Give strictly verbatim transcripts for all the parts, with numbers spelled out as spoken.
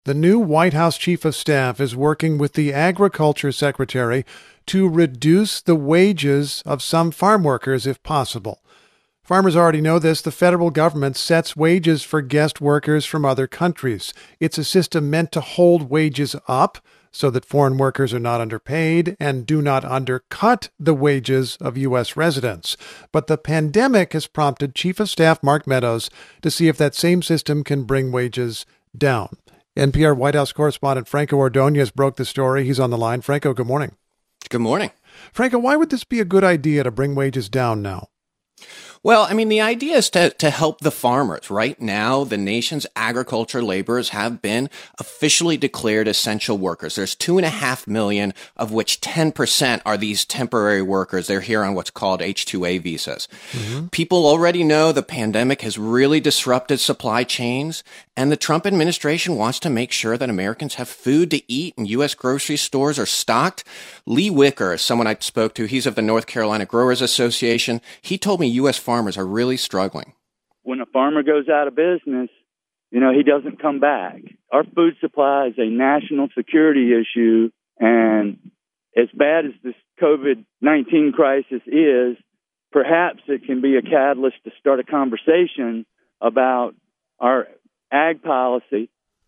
The new White House Chief of Staff is working with the Agriculture Secretary to reduce the wages of some farm workers if possible. Farmers already know this. The federal government sets wages for guest workers from other countries. It's a system meant to hold wages up so that foreign workers are not underpaid and do not undercut the wages of U S residents. But the pandemic has prompted Chief of Staff Mark Meadows to see if that same system can bring wages down. N P R White House correspondent Franco Ordonez broke the story. He's on the line. Franco, good morning. Good morning. Franco, why would this be a good idea to bring wages down now? Well, I mean, the idea is to, to help the farmers. Right now, the nation's agriculture laborers have been officially declared essential workers. There's two and a half million, of which ten percent are these temporary workers. They're here on what's called H two A visas. Mm-hmm. People already know the pandemic has really disrupted supply chains, and the Trump administration wants to make sure that Americans have food to eat and U S grocery stores are stocked. Lee Wicker, someone I spoke to, he's of the North Carolina Growers Association. He told me U S farmers are really struggling. When a farmer goes out of business, you know, he doesn't come back. Our food supply is a national security issue, and as bad as this COVID nineteen crisis is, perhaps it can be a catalyst to start a conversation about our ag policy.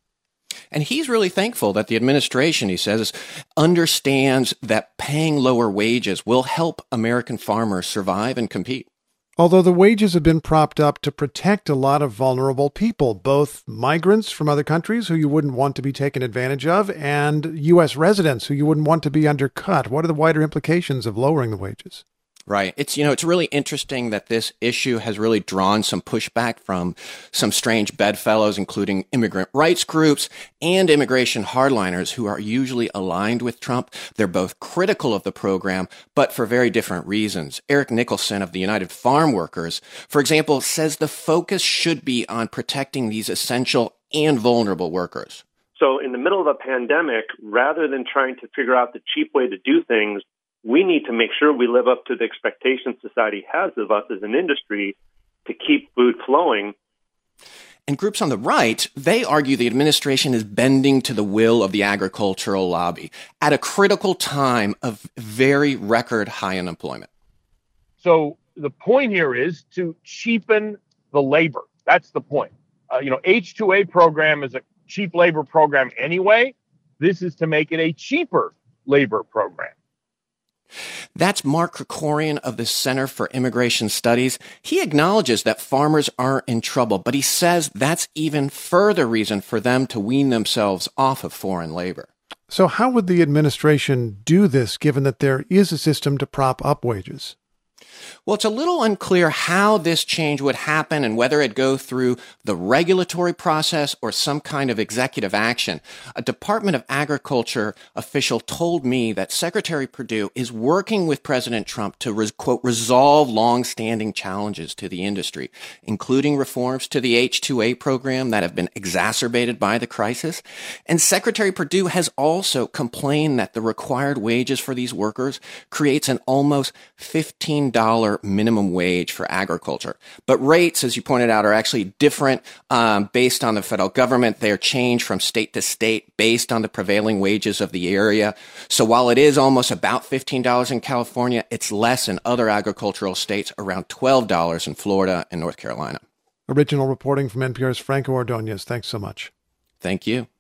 And he's really thankful that the administration, he says, understands that paying lower wages will help American farmers survive and compete. Although the wages have been propped up to protect a lot of vulnerable people, both migrants from other countries who you wouldn't want to be taken advantage of and U S residents who you wouldn't want to be undercut. What are the wider implications of lowering the wages? Right. It's, you know, it's really interesting that this issue has really drawn some pushback from some strange bedfellows, including immigrant rights groups and immigration hardliners who are usually aligned with Trump. They're both critical of the program, but for very different reasons. Eric Nicholson of the United Farm Workers, for example, says the focus should be on protecting these essential and vulnerable workers. So in the middle of a pandemic, rather than trying to figure out the cheap way to do things, we need to make sure we live up to the expectations society has of us as an industry to keep food flowing. And groups on the right, they argue the administration is bending to the will of the agricultural lobby at a critical time of very record high unemployment. So the point here is to cheapen the labor. That's the point. Uh, you know, H two A program is a cheap labor program anyway. This is to make it a cheaper labor program. That's Mark Krikorian of the Center for Immigration Studies. He acknowledges that farmers are in trouble, but he says that's even further reason for them to wean themselves off of foreign labor. So how would the administration do this, given that there is a system to prop up wages? Well, it's a little unclear how this change would happen and whether it go through the regulatory process or some kind of executive action. A Department of Agriculture official told me that Secretary Perdue is working with President Trump to, res- quote, resolve long-standing challenges to the industry, including reforms to the H two A program that have been exacerbated by the crisis. And Secretary Perdue has also complained that the required wages for these workers creates an almost fifteen dollars minimum wage for agriculture. But rates, as you pointed out, are actually different um, based on the federal government. They are changed from state to state based on the prevailing wages of the area. So while it is almost about fifteen dollars in California, it's less in other agricultural states, around twelve dollars in Florida and North Carolina. Original reporting from N P R's Franco Ordonez. Thanks so much. Thank you.